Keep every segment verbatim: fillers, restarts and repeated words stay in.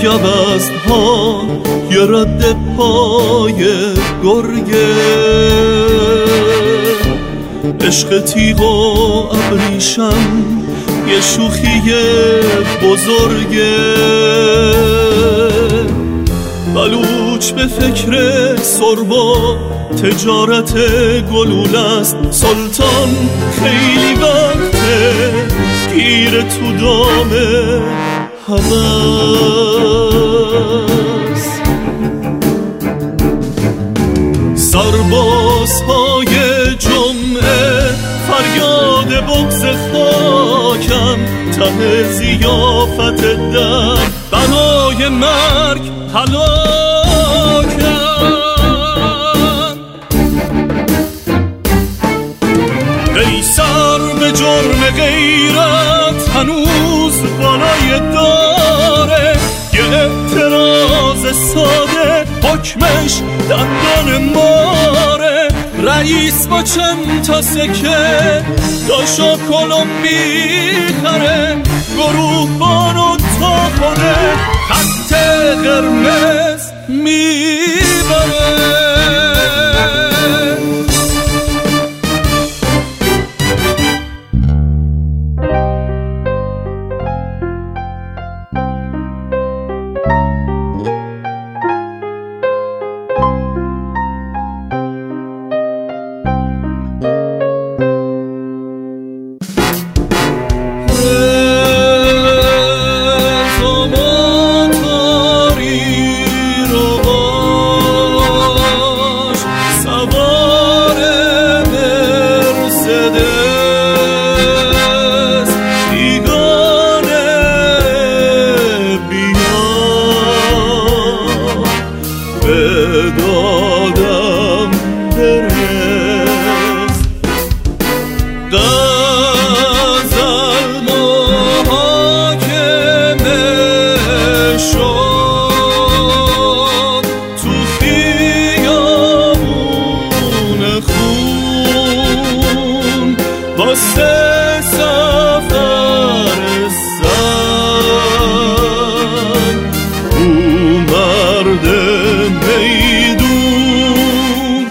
عوض ها یه رد پای گرگه، عشق تیغ و ابریشم یه شوخی بزرگه. بلوچ به فکر سربا تجارت گلول است، سلطان خیلی وقته گیر تو دام هوس. سربازهای جمعه فریاد بغض خاکم، ته ضیافت در بنای مرگ هلاکم. قیصر به جرم غیرت هنوز بالای داره، یه اعتراض ساده حکمش دندان ماره. رئیس با چند تا سکه داشا کلم میخره، گروهبانو تا خونه خط قرمز میبره. دادم برس غزل محاکمه شد تو خیابون خون، واسه سفر سنگ او مرد میدون.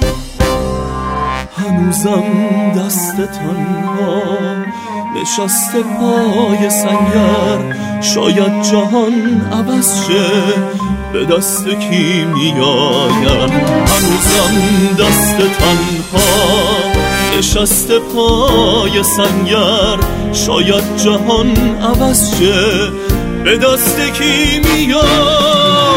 هنوزم دست تنها نشسته پای سنگر، شاید جهان عوض شه به دست کی میآید. هنوزم دست تنها نشسته پای سنگر، شاید جهان عوض شه به دست کی میآید.